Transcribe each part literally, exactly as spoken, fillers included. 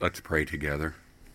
Let's pray together.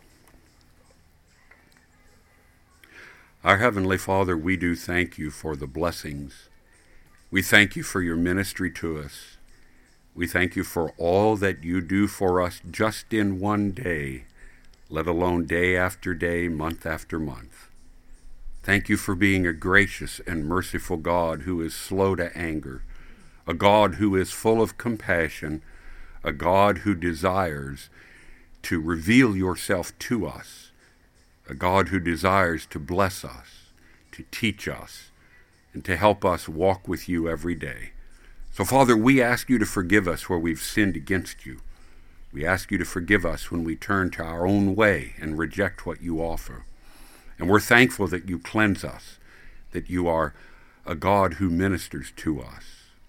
Our Heavenly Father, we do thank you for the blessings. We thank you for your ministry to us. We thank you for all that you do for us just in one day, let alone day after day, month after month. Thank you for being a gracious and merciful God who is slow to anger, a God who is full of compassion, a God who desires to reveal yourself to us, a God who desires to bless us, to teach us, and to help us walk with you every day. So, Father, we ask you to forgive us where we've sinned against you. We ask you to forgive us when we turn to our own way and reject what you offer. And we're thankful that you cleanse us, that you are a God who ministers to us.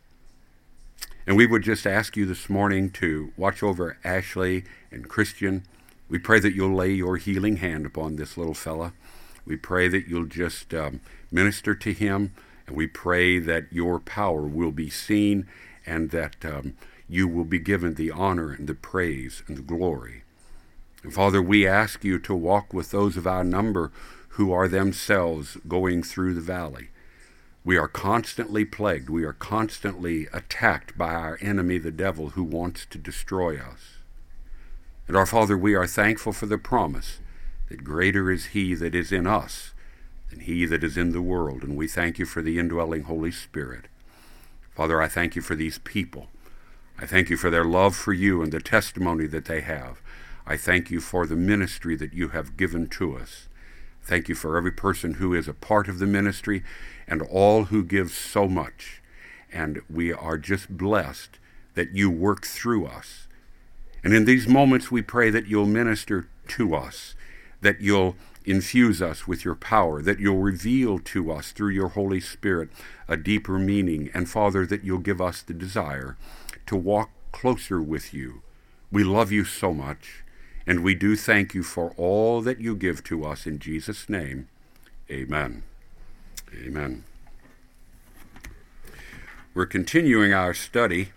And we would just ask you this morning to watch over Ashley and Christian. We pray that you'll lay your healing hand upon this little fella. We pray that you'll just um, minister to him, and we pray that your power will be seen and that um, you will be given the honor and the praise and the glory. And Father, we ask you to walk with those of our number who are themselves going through the valley. We are constantly plagued. We are constantly attacked by our enemy, the devil, who wants to destroy us. And our Father, we are thankful for the promise that greater is he that is in us than he that is in the world. And we thank you for the indwelling Holy Spirit. Father, I thank you for these people. I thank you for their love for you and the testimony that they have. I thank you for the ministry that you have given to us. Thank you for every person who is a part of the ministry and all who give so much. And we are just blessed that you work through us. And in these moments, we pray that you'll minister to us, that you'll infuse us with your power, that you'll reveal to us through your Holy Spirit a deeper meaning. And Father, that you'll give us the desire to walk closer with you. We love you so much. And we do thank you for all that you give to us in Jesus' name. Amen. Amen. We're continuing our study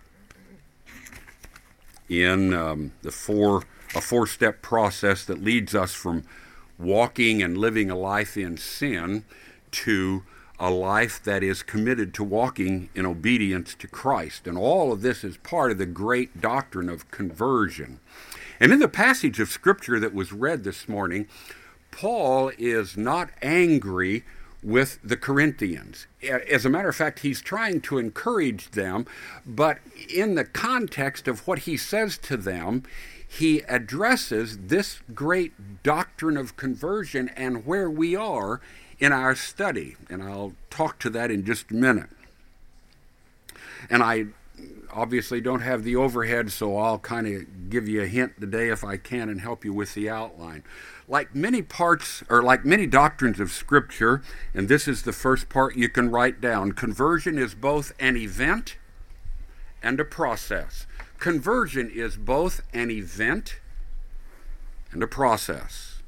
in um, the four a four-step process that leads us from walking and living a life in sin to a life that is committed to walking in obedience to Christ. And all of this is part of the great doctrine of conversion. And in the passage of Scripture that was read this morning, Paul is not angry with the Corinthians. As a matter of fact, he's trying to encourage them, but in the context of what he says to them, he addresses this great doctrine of conversion and where we are in our study. And I'll talk to that in just a minute. And I obviously don't have the overhead, so I'll kind of give you a hint today if I can and help you with the outline. Like many parts, or like many doctrines of Scripture, and this is the first part you can write down, conversion is both an event and a process. Conversion is both an event and a process.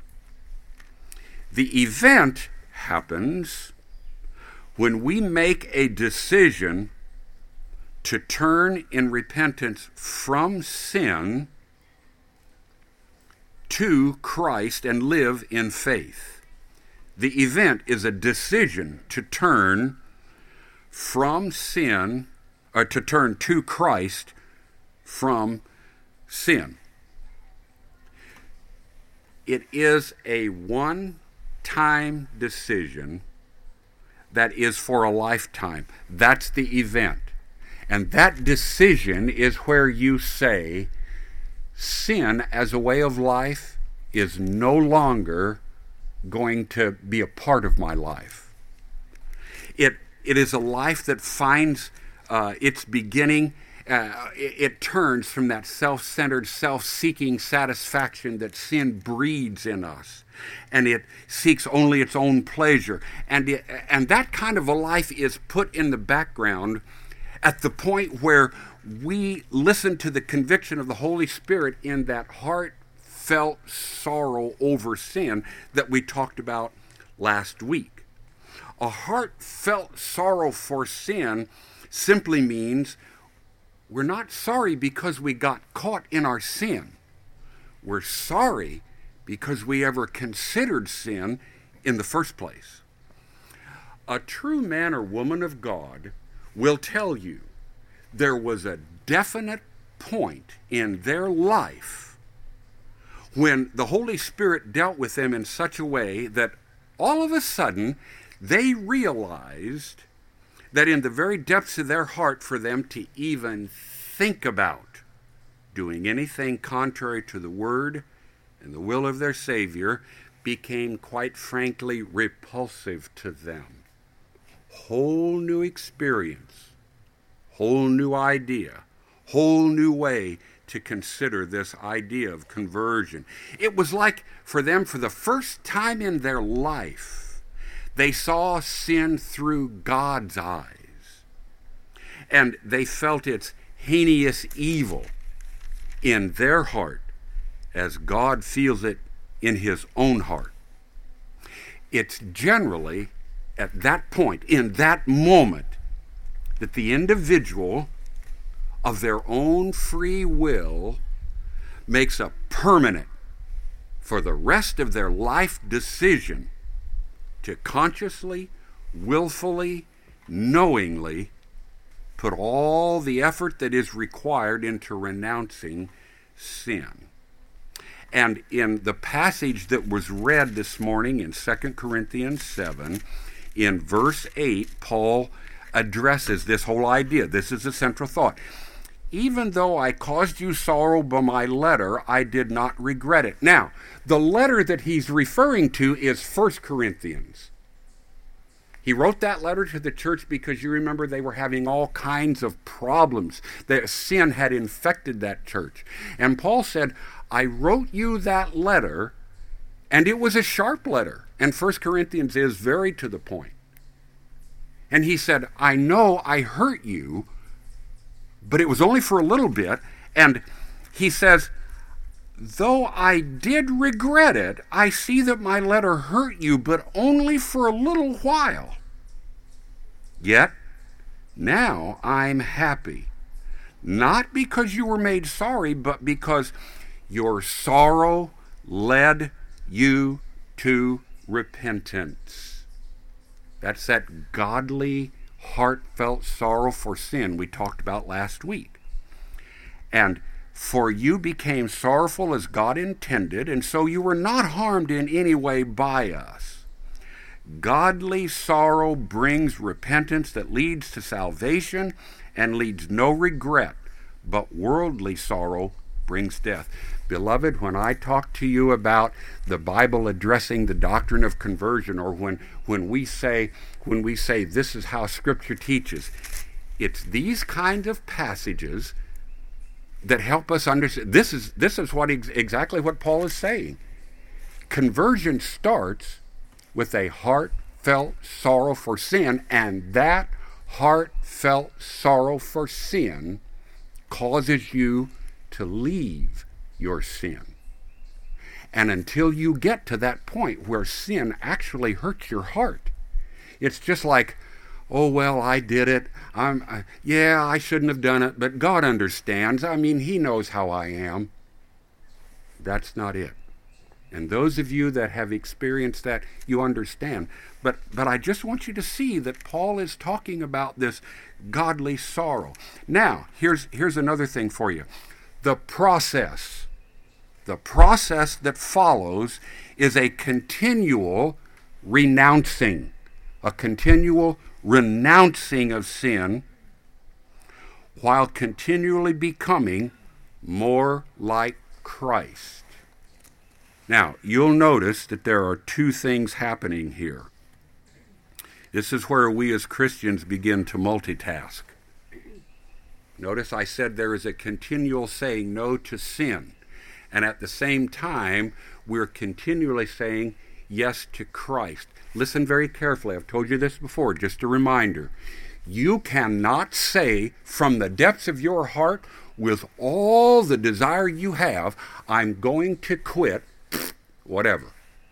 The event happens when we make a decision to turn in repentance from sin to Christ and live in faith. The event is a decision to turn from sin, or to turn to Christ from sin. It is a one-time decision that is for a lifetime. That's the event. And that decision is where you say, sin as a way of life is no longer going to be a part of my life. It it is a life that finds uh, its beginning. Uh, it, it turns from that self-centered, self-seeking satisfaction that sin breeds in us, and it seeks only its own pleasure. And it, and that kind of a life is put in the background at the point where we listen to the conviction of the Holy Spirit in that heartfelt sorrow over sin that we talked about last week. A heartfelt sorrow for sin simply means we're not sorry because we got caught in our sin. We're sorry because we ever considered sin in the first place. A true man or woman of God will tell you there was a definite point in their life when the Holy Spirit dealt with them in such a way that all of a sudden they realized that in the very depths of their heart, for them to even think about doing anything contrary to the Word and the will of their Savior became, quite frankly, repulsive to them. Whole new experience, whole new idea, whole new way to consider this idea of conversion. It was like for them, for the first time in their life, they saw sin through God's eyes. And they felt its heinous evil in their heart as God feels it in his own heart. It's generally at that point, in that moment, that the individual of their own free will makes a permanent, for the rest of their life, decision to consciously, willfully, knowingly put all the effort that is required into renouncing sin. And in the passage that was read this morning in Second Corinthians seven, in verse eight, Paul addresses this whole idea. This is the central thought. Even though I caused you sorrow by my letter, I did not regret it. Now, the letter that he's referring to is First Corinthians. He wrote that letter to the church because you remember they were having all kinds of problems. That sin had infected that church. And Paul said, I wrote you that letter, and it was a sharp letter. And First Corinthians is very to the point. And he said, I know I hurt you, but it was only for a little bit. And he says, though I did regret it, I see that my letter hurt you, but only for a little while. Yet, now I'm happy. Not because you were made sorry, but because your sorrow led you to repentance. That's that godly, heartfelt sorrow for sin we talked about last week. And for you became sorrowful as God intended, and so you were not harmed in any way by us. Godly sorrow brings repentance that leads to salvation and leads no regret, but worldly sorrow brings death. Beloved, when I talk to you about the Bible addressing the doctrine of conversion, or when, when we say when we say this is how Scripture teaches, it's these kinds of passages that help us understand. This is this is what ex- exactly what Paul is saying. Conversion starts with a heartfelt sorrow for sin, and that heartfelt sorrow for sin causes you to leave your sin. And until you get to that point where sin actually hurts your heart, it's just like, oh, well, I did it. I'm, uh, yeah, I shouldn't have done it, but God understands. I mean, he knows how I am. That's not it. And those of you that have experienced that, you understand. But, but I just want you to see that Paul is talking about this godly sorrow. Now, here's, here's another thing for you. The process, the process that follows is a continual renouncing, a continual renouncing of sin while continually becoming more like Christ. Now, you'll notice that there are two things happening here. This is where we as Christians begin to multitask. Notice I said there is a continual saying no to sin. And at the same time, we're continually saying yes to Christ. Listen very carefully. I've told you this before, just a reminder. You cannot say from the depths of your heart, with all the desire you have, I'm going to quit whatever,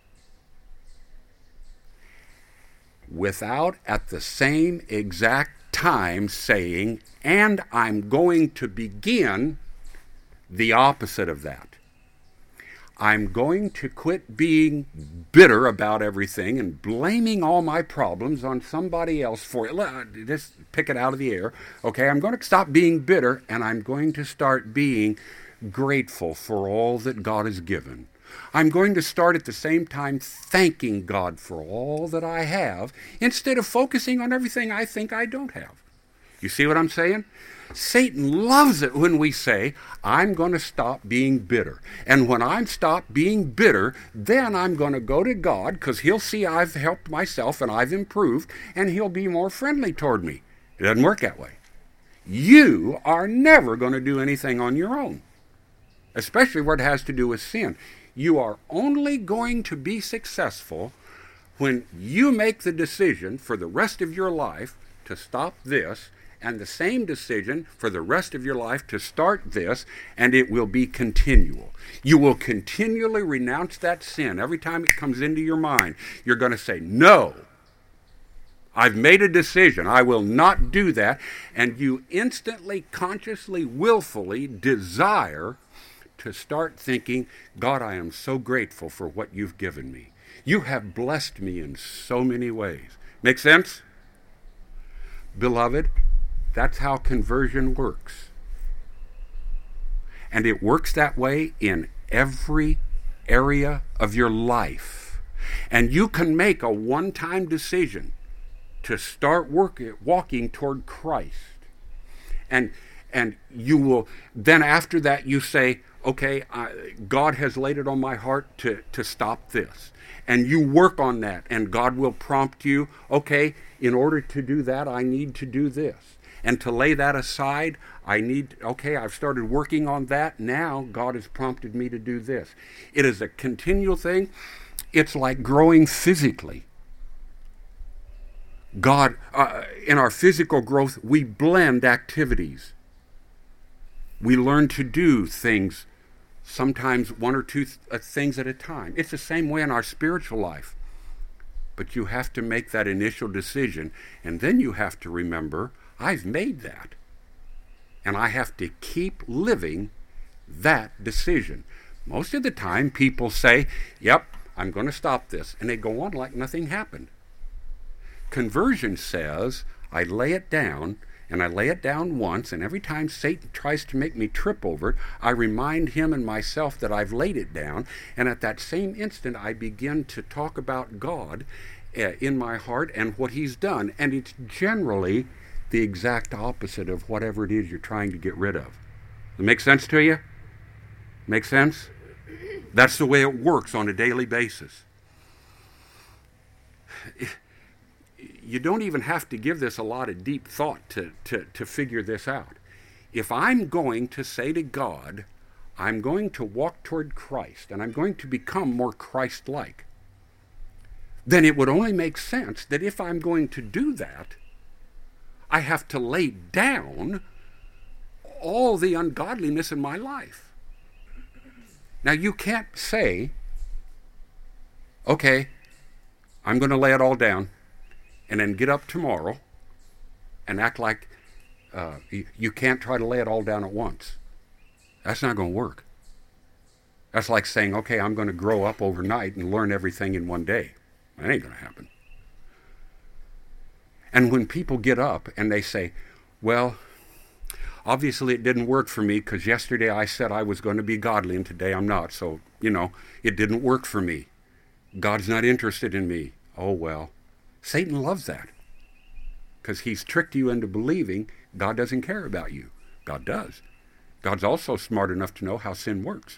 without at the same exact time saying, and I'm going to begin the opposite of that. I'm going to quit being bitter about everything and blaming all my problems on somebody else for it. Just pick it out of the air. Okay, I'm going to stop being bitter, and I'm going to start being grateful for all that God has given. I'm going to start at the same time thanking God for all that I have instead of focusing on everything I think I don't have. You see what I'm saying? Satan loves it when we say, I'm going to stop being bitter. And when I stop being bitter, then I'm going to go to God because he'll see I've helped myself and I've improved, and he'll be more friendly toward me. It doesn't work that way. You are never going to do anything on your own, especially where it has to do with sin. You are only going to be successful when you make the decision for the rest of your life to stop this, and the same decision for the rest of your life to start this, and it will be continual. You will continually renounce that sin. Every time it comes into your mind, you're going to say, no, I've made a decision. I will not do that. And you instantly, consciously, willfully desire to start thinking, God, I am so grateful for what you've given me. You have blessed me in so many ways. Make sense? Beloved, that's how conversion works. And it works that way in every area of your life. And you can make a one-time decision to start work, walking toward Christ. And, and you will, then after that you say, okay, I, God has laid it on my heart to, to stop this. And you work on that, and God will prompt you, okay, in order to do that, I need to do this. And to lay that aside, I need, okay, I've started working on that. Now God has prompted me to do this. It is a continual thing. It's like growing physically. God, uh, in our physical growth, we blend activities. We learn to do things, sometimes one or two th- uh, things at a time. It's the same way in our spiritual life. But you have to make that initial decision, and then you have to remember, I've made that. And I have to keep living that decision. Most of the time, people say, yep, I'm going to stop this. And they go on like nothing happened. Conversion says, I lay it down, and I lay it down once, and every time Satan tries to make me trip over it, I remind him and myself that I've laid it down, and at that same instant, I begin to talk about God uh, in my heart and what he's done. And it's generally the exact opposite of whatever it is you're trying to get rid of. Does it make sense to you? Make sense? That's the way it works on a daily basis. You don't even have to give this a lot of deep thought to, to, to figure this out. If I'm going to say to God, I'm going to walk toward Christ, and I'm going to become more Christ-like, then it would only make sense that if I'm going to do that, I have to lay down all the ungodliness in my life. Now, you can't say, okay, I'm going to lay it all down, and then get up tomorrow and act like uh, you, you can't try to lay it all down at once. That's not going to work. That's like saying, okay, I'm going to grow up overnight and learn everything in one day. That ain't going to happen. And when people get up and they say, well, obviously it didn't work for me because yesterday I said I was going to be godly and today I'm not. So, you know, it didn't work for me. God's not interested in me. Oh, well. Satan loves that because he's tricked you into believing God doesn't care about you. God does. God's also smart enough to know how sin works.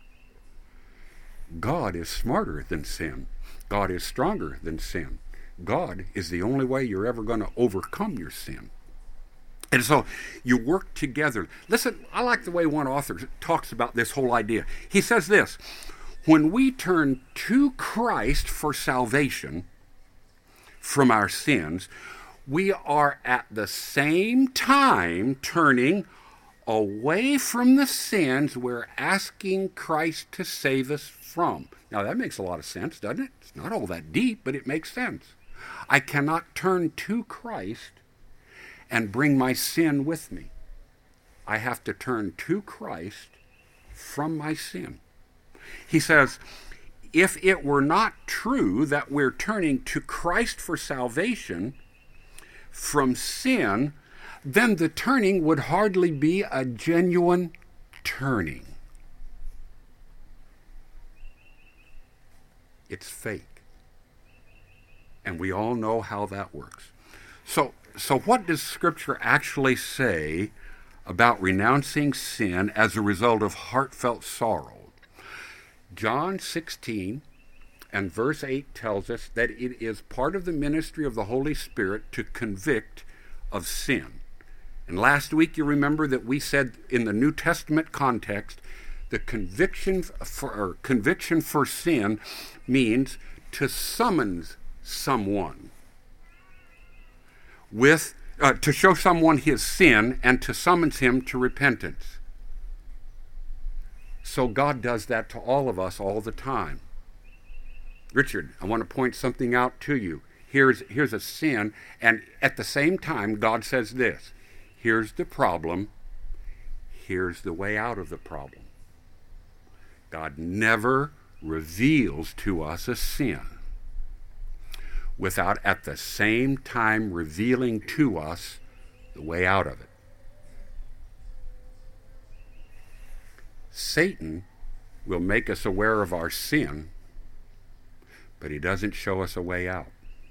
God is smarter than sin. God is stronger than sin. God is the only way you're ever going to overcome your sin. And so you work together. Listen, I like the way one author talks about this whole idea. He says this, when we turn to Christ for salvation from our sins, we are at the same time turning away from the sins we're asking Christ to save us from. Now that makes a lot of sense, doesn't it? It's not all that deep, but it makes sense. I cannot turn to Christ and bring my sin with me. I have to turn to Christ from my sin. He says, if it were not true that we're turning to Christ for salvation from sin, then the turning would hardly be a genuine turning. It's fake. And we all know how that works. So, so what does Scripture actually say about renouncing sin as a result of heartfelt sorrow? John sixteen and verse eight tells us that it is part of the ministry of the Holy Spirit to convict of sin. And last week you remember that we said in the New Testament context, the conviction for, or conviction for sin means to summons someone with uh, to show someone his sin and to summons him to repentance. So God does that to all of us all the time. Richard, I want to point something out to you. Here's, here's a sin, and at the same time, God says this. Here's the problem. Here's the way out of the problem. God never reveals to us a sin without at the same time revealing to us the way out of it. Satan will make us aware of our sin, but he doesn't show us a way out.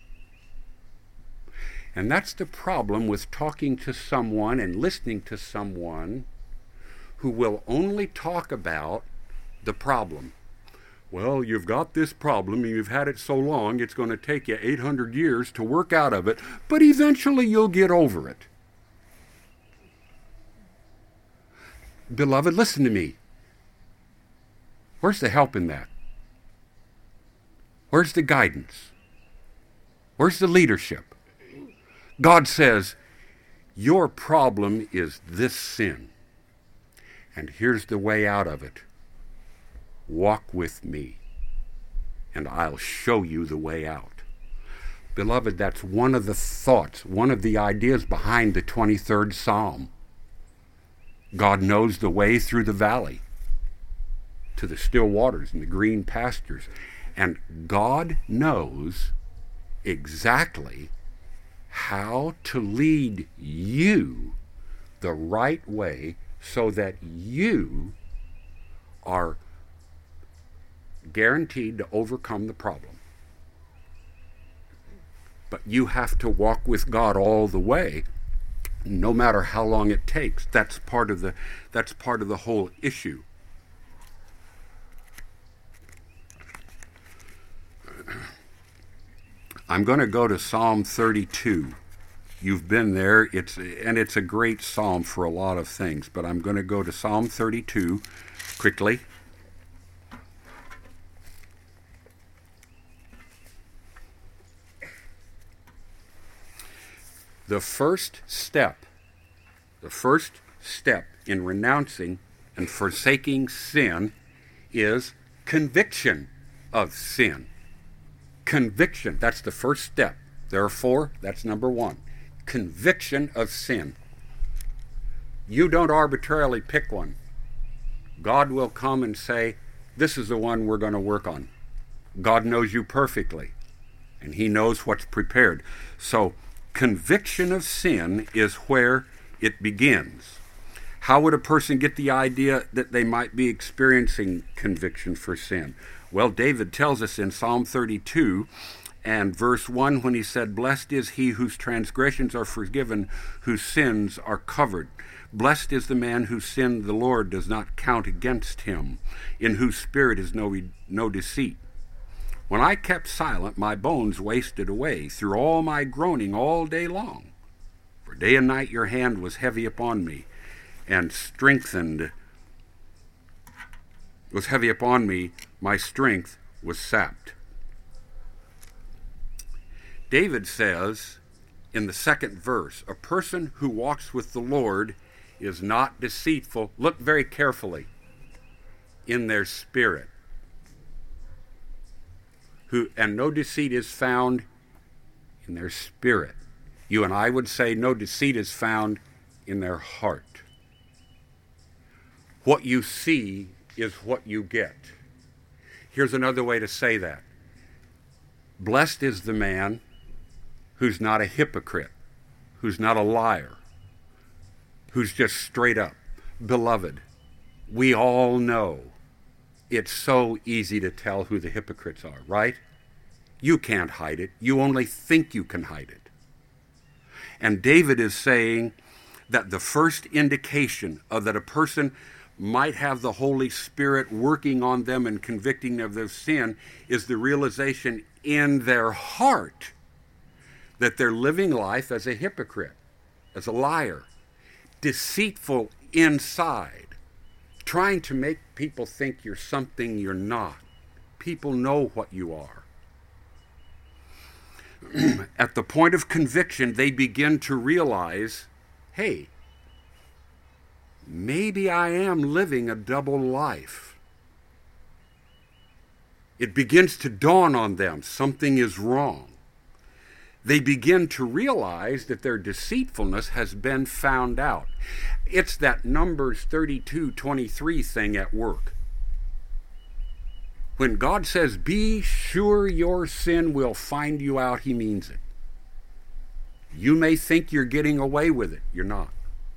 And that's the problem with talking to someone and listening to someone who will only talk about the problem. Well, you've got this problem and you've had it so long, it's going to take you eight hundred years to work out of it, but eventually you'll get over it. Beloved, listen to me. Where's the help in that? Where's the guidance? Where's the leadership? God says, your problem is this sin, and here's the way out of it. Walk with me, and I'll show you the way out. Beloved, that's one of the thoughts, one of the ideas behind the twenty-third Psalm. God knows the way through the valley, to the still waters and the green pastures. And God knows exactly how to lead you the right way so that you are guaranteed to overcome the problem. But you have to walk with God all the way, no matter how long it takes. That's part of the that's part of the whole issue. I'm going to go to Psalm thirty-two. You've been there, it's and it's a great psalm for a lot of things, but I'm going to go to Psalm thirty-two quickly. The first step, the first step in renouncing and forsaking sin is conviction of sin. Conviction, that's the first step. Therefore, that's number one. Conviction of sin. You don't arbitrarily pick one. God will come and say, this is the one we're going to work on. God knows you perfectly, and he knows what's prepared. So, conviction of sin is where it begins. How would a person get the idea that they might be experiencing conviction for sin? Well, David tells us in Psalm thirty-two and verse one when he said, blessed is he whose transgressions are forgiven, whose sins are covered. Blessed is the man whose sin the Lord does not count against him, in whose spirit is no, no deceit. When I kept silent, my bones wasted away through all my groaning all day long. For day and night your hand was heavy upon me, and strengthened was heavy upon me, my strength was sapped. David says in the second verse, a person who walks with the Lord is not deceitful. Look very carefully. In their spirit. Who, and no deceit is found in their spirit. You and I would say no deceit is found in their heart. What you see is what you get. Here's another way to say that. Blessed is the man who's not a hypocrite, who's not a liar, who's just straight up. Beloved, we all know it's so easy to tell who the hypocrites are, right? You can't hide it. You only think you can hide it. And David is saying that the first indication of that a person might have the Holy Spirit working on them and convicting them of their sin is the realization in their heart that they're living life as a hypocrite, as a liar, deceitful inside, trying to make people think you're something you're not. People know what you are. At the point of conviction, they begin to realize, hey, maybe I am living a double life. It begins to dawn on them something is wrong. They begin to realize that their deceitfulness has been found out. It's that Numbers thirty-two twenty-three thing at work. When God says, be sure your sin will find you out, he means it. You may think you're getting away with it. You're not.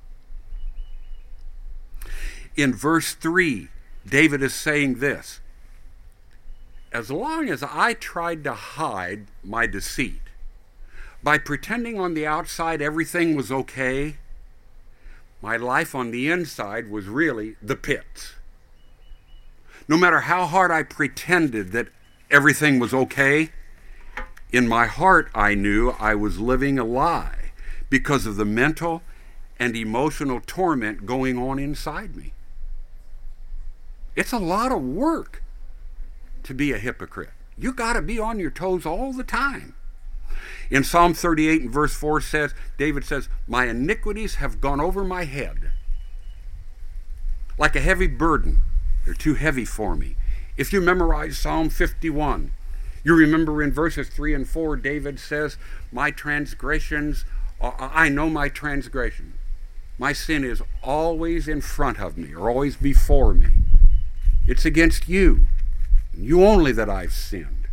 In verse three, David is saying this. As long as I tried to hide my deceit, by pretending on the outside everything was okay, my life on the inside was really the pits. No matter how hard I pretended that everything was okay, in my heart I knew I was living a lie because of the mental and emotional torment going on inside me. It's a lot of work to be a hypocrite. You got to be on your toes all the time. In Psalm thirty-eight and verse four says, David says, my iniquities have gone over my head like a heavy burden. They're too heavy for me. If you memorize Psalm fifty-one, you remember in verses three and four, David says, my transgressions, I know my transgression. My sin is always in front of me or always before me. It's against you, you only, that I've sinned.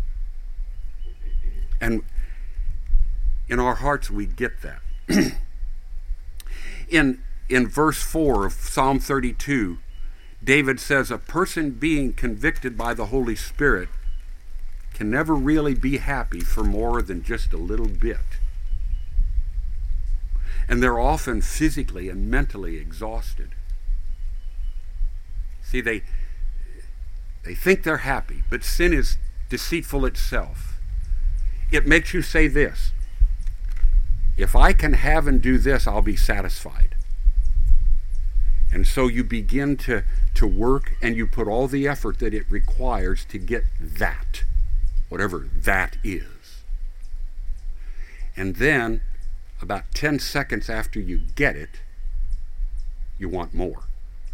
And in our hearts we get that. in, in verse four of Psalm thirty-two, David says a person being convicted by the Holy Spirit can never really be happy for more than just a little bit. And they're often physically and mentally exhausted. See, they they think they're happy, but sin is deceitful itself. It makes you say this, if I can have and do this, I'll be satisfied. And so you begin to, to work and you put all the effort that it requires to get that, whatever that is. And then, about ten seconds after you get it, you want more.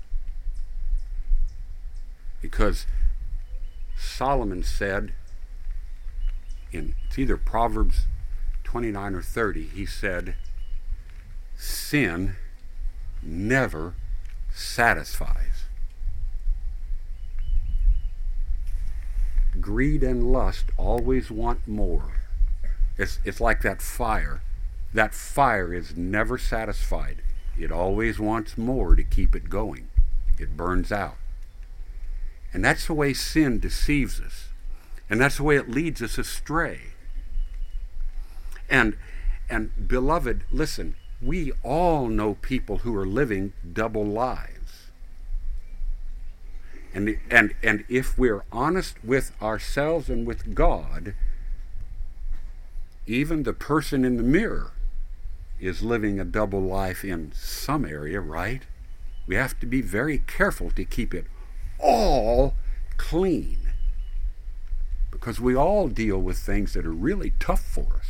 Because Solomon said, in it's either Proverbs twenty-nine or thirty, he said, sin never satisfies. Greed and lust always want more. It's, it's like that fire. That fire is never satisfied. It always wants more to keep it going. It burns out. And that's the way sin deceives us. And that's the way it leads us astray. And, and beloved, listen, we all know people who are living double lives. And, and, and if we're honest with ourselves and with God, even the person in the mirror is living a double life in some area, right? We have to be very careful to keep it all clean, because we all deal with things that are really tough for us.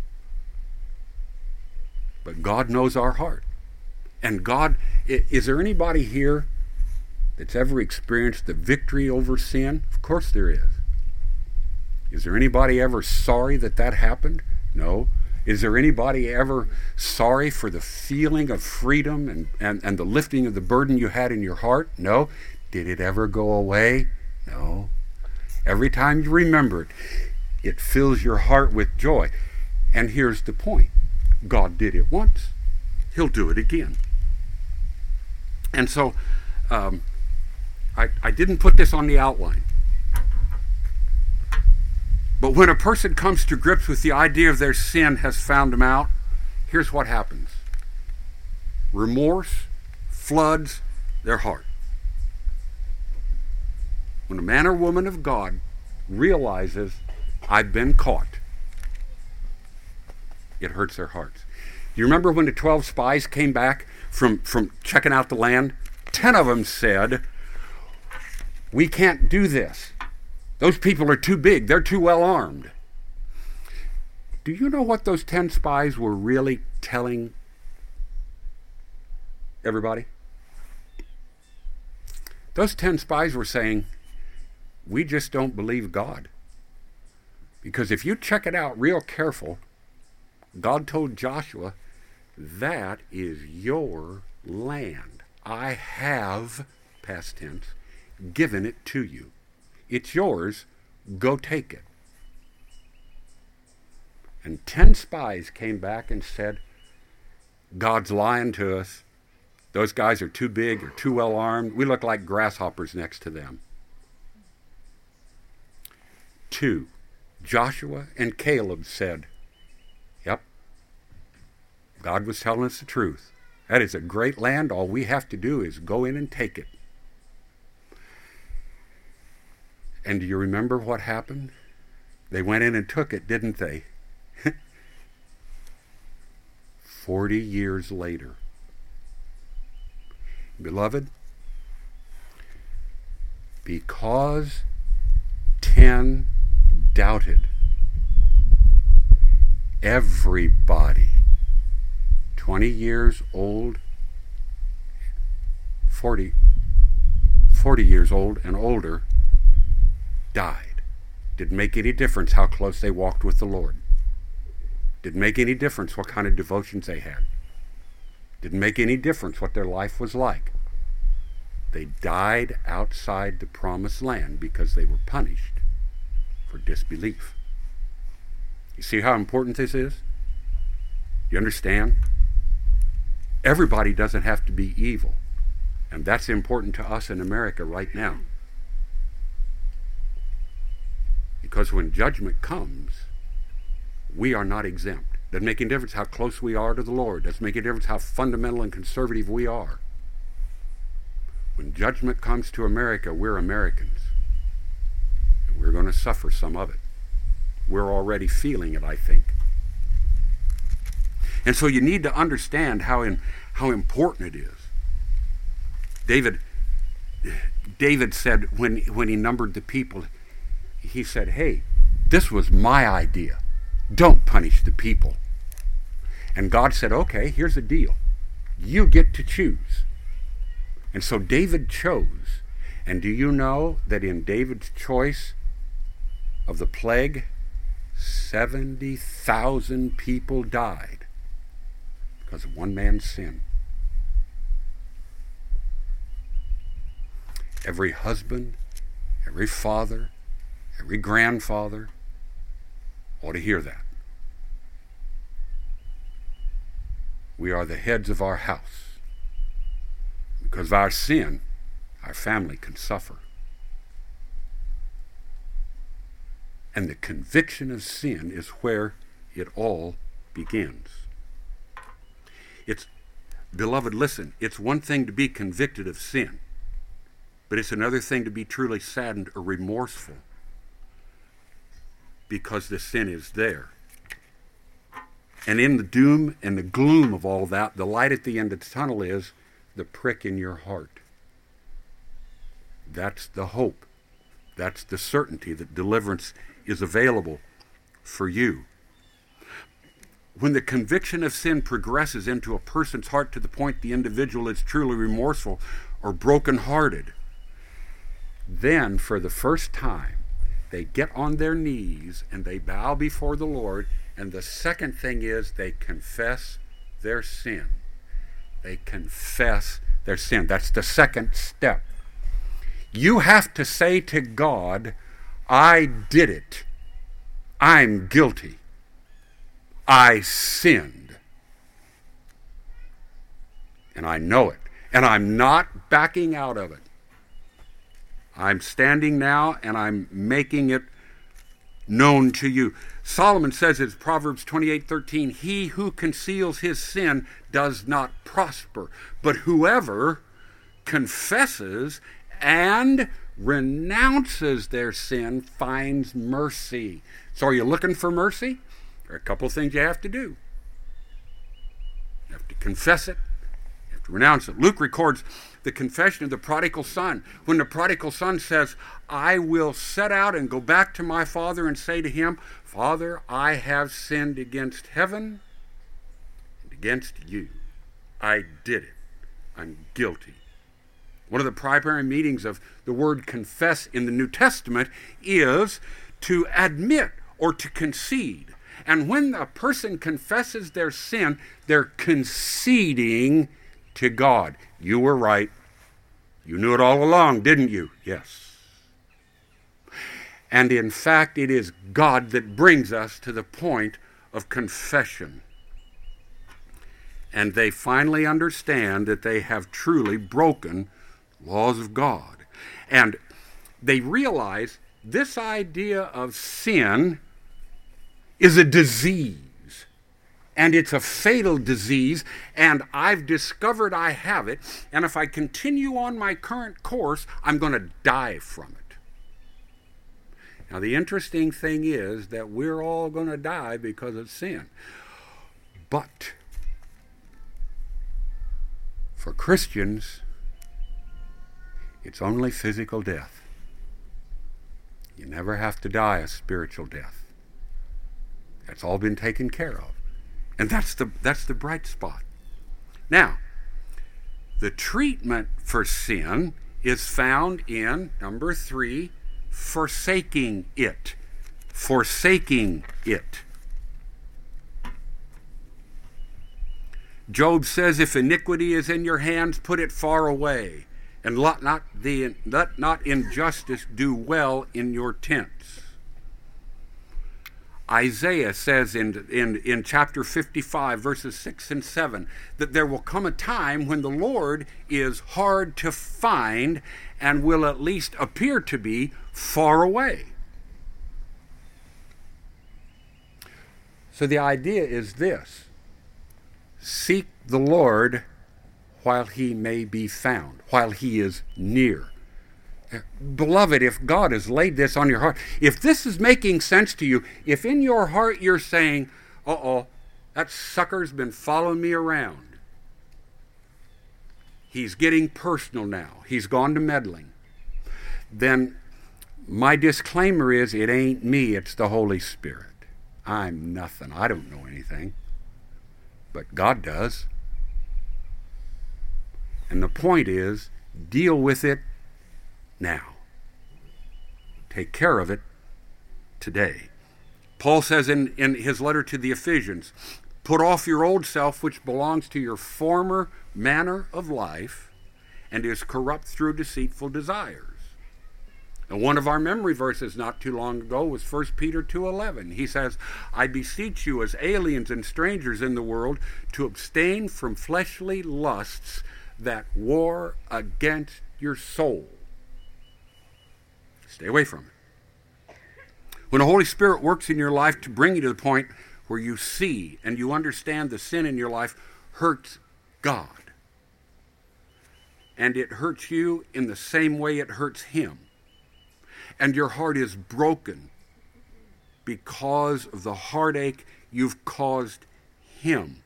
But God knows our heart. And God, is there anybody here that's ever experienced the victory over sin? Of course there is. Is there anybody ever sorry that that happened? No. Is there anybody ever sorry for the feeling of freedom and, and, and the lifting of the burden you had in your heart? No. Did it ever go away? No. Every time you remember it, it fills your heart with joy. And here's the point. God did it once. He'll do it again. And so, um, I, I didn't put this on the outline. But when a person comes to grips with the idea of their sin has found them out, here's what happens. Remorse floods their heart. When a man or woman of God realizes, I've been caught, it hurts their hearts. You remember when the twelve spies came back from, from checking out the land? Ten of them said, we can't do this. Those people are too big. They're too well armed. Do you know what those ten spies were really telling everybody? Those ten spies were saying, we just don't believe God. Because if you check it out real careful, God told Joshua, that is your land. I have, past tense, given it to you. It's yours. Go take it. And ten spies came back and said, God's lying to us. Those guys are too big or too well armed. We look like grasshoppers next to them. Two, Joshua and Caleb said, yep, God was telling us the truth. That is a great land. All we have to do is go in and take it. And do you remember what happened? They went in and took it, didn't they? Forty years later. Beloved, because ten doubted, everybody, twenty years old, forty, forty years old and older, died. Didn't make any difference how close they walked with the Lord. Didn't make any difference what kind of devotions they had. Didn't make any difference what their life was like. They died outside the promised land because they were punished for disbelief. You see how important this is? You understand? Everybody doesn't have to be evil. And that's important to us in America right now. Because when judgment comes, we are not exempt. Doesn't make any difference how close we are to the Lord. Doesn't make any difference how fundamental and conservative we are. When judgment comes to America, we're Americans. And we're going to suffer some of it. We're already feeling it, I think. And so you need to understand how in, how important it is. David, David said when, when he numbered the people, he said, hey, this was my idea. Don't punish the people. And God said, okay, here's the deal. You get to choose. And so David chose. And do you know that in David's choice of the plague, seventy thousand people died because of one man's sin? Every husband, every father, every grandfather ought to hear that. We are the heads of our house. Because of our sin, our family can suffer. And the conviction of sin is where it all begins. It's, beloved, listen, it's one thing to be convicted of sin, but it's another thing to be truly saddened or remorseful because the sin is there. And in the doom and the gloom of all that, the light at the end of the tunnel is the prick in your heart. That's the hope. That's the certainty that deliverance is available for you. When the conviction of sin progresses into a person's heart to the point the individual is truly remorseful or brokenhearted, then for the first time, they get on their knees and they bow before the Lord. And the second thing is they confess their sin. They confess their sin. That's the second step. You have to say to God, I did it. I'm guilty. I sinned. And I know it. And I'm not backing out of it. I'm standing now and I'm making it known to you. Solomon says in Proverbs twenty-eight thirteen, he who conceals his sin does not prosper, but whoever confesses and renounces their sin finds mercy. So are you looking for mercy? There are a couple of things you have to do. You have to confess it. You have to renounce it. Luke records the confession of the prodigal son. When the prodigal son says, I will set out and go back to my father and say to him, Father, I have sinned against heaven and against you. I did it. I'm guilty. One of the primary meanings of the word confess in the New Testament is to admit or to concede. And when a person confesses their sin, they're conceding to God. You were right. You knew it all along, didn't you? Yes. And in fact, it is God that brings us to the point of confession. And they finally understand that they have truly broken laws of God. And they realize this idea of sin is a disease. And it's a fatal disease, and I've discovered I have it, and if I continue on my current course, I'm going to die from it. Now, the interesting thing is that we're all going to die because of sin. But for Christians, it's only physical death. You never have to die a spiritual death. That's all been taken care of. And that's the that's the bright spot. Now, the treatment for sin is found in, number three, forsaking it. Forsaking it. Job says, if iniquity is in your hands, put it far away, and let not, the, let not injustice do well in your tents. Isaiah says in, in, in chapter fifty-five, verses six and seven, that there will come a time when the Lord is hard to find and will at least appear to be far away. So the idea is this: seek the Lord while he may be found, while he is near. Beloved, if God has laid this on your heart, if this is making sense to you, if in your heart you're saying, uh-oh, that sucker's been following me around. He's getting personal now. He's gone to meddling. Then my disclaimer is, it ain't me, it's the Holy Spirit. I'm nothing. I don't know anything. But God does. And the point is, deal with it now. Take care of it today. Paul says in, in his letter to the Ephesians, put off your old self, which belongs to your former manner of life and is corrupt through deceitful desires. And one of our memory verses not too long ago was First Peter two eleven. He says, I beseech you as aliens and strangers in the world to abstain from fleshly lusts that war against your soul. Stay away from it. When the Holy Spirit works in your life to bring you to the point where you see and you understand the sin in your life hurts God. And it hurts you in the same way it hurts him. And your heart is broken because of the heartache you've caused him.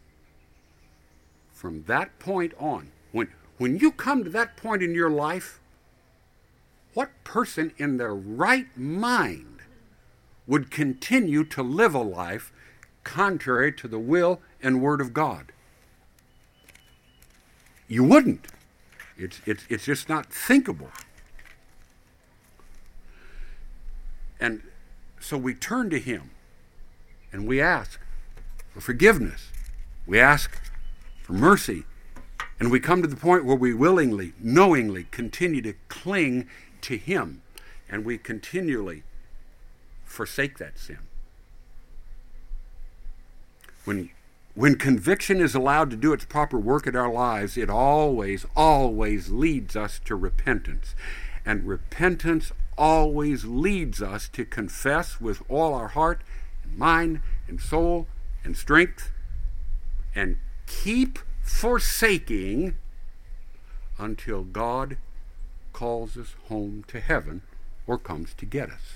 From that point on, when, when you come to that point in your life, what person in their right mind would continue to live a life contrary to the will and word of God? You wouldn't. It's, it's, it's just not thinkable. And so we turn to him and we ask for forgiveness. We ask for mercy. And we come to the point where we willingly, knowingly continue to cling to him. and we continually forsake that sin. When, when conviction is allowed to do its proper work in our lives, it always, always leads us to repentance. And repentance always leads us to confess with all our heart and mind and soul and strength, and keep forsaking until God calls us home to heaven or comes to get us.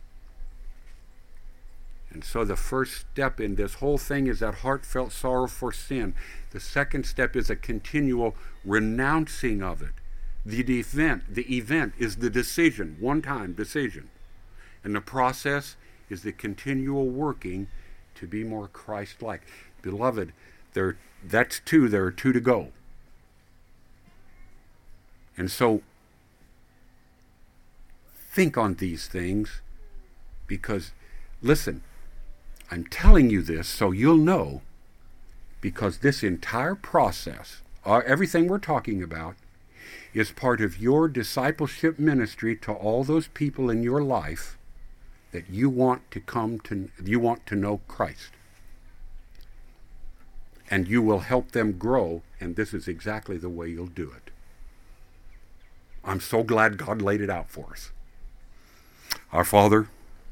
And so the first step in this whole thing is that heartfelt sorrow for sin. The second step is a continual renouncing of it. The event, the event is the decision, one-time decision. And the process is the continual working to be more Christ-like. Beloved, there, that's two. There are two to go. And so think on these things, because, listen, I'm telling you this so you'll know, because this entire process, uh, everything we're talking about, is part of your discipleship ministry to all those people in your life that you want to come to, you want to know Christ. And you will help them grow, and this is exactly the way you'll do it. I'm so glad God laid it out for us. Our Father,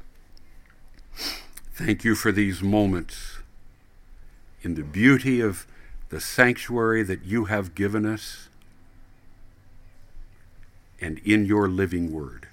thank you for these moments in the beauty of the sanctuary that you have given us and in your living word.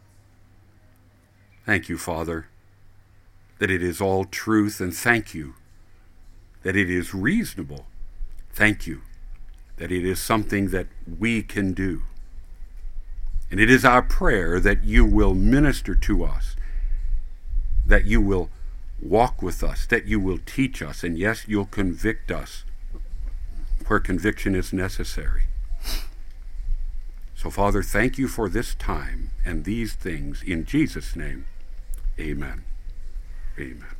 Thank you, Father, that it is all truth, and thank you that it is reasonable. Thank you that it is something that we can do. And it is our prayer that you will minister to us, that you will walk with us, that you will teach us, and yes, you'll convict us where conviction is necessary. So, Father, thank you for this time and these things. In Jesus' name, amen. Amen.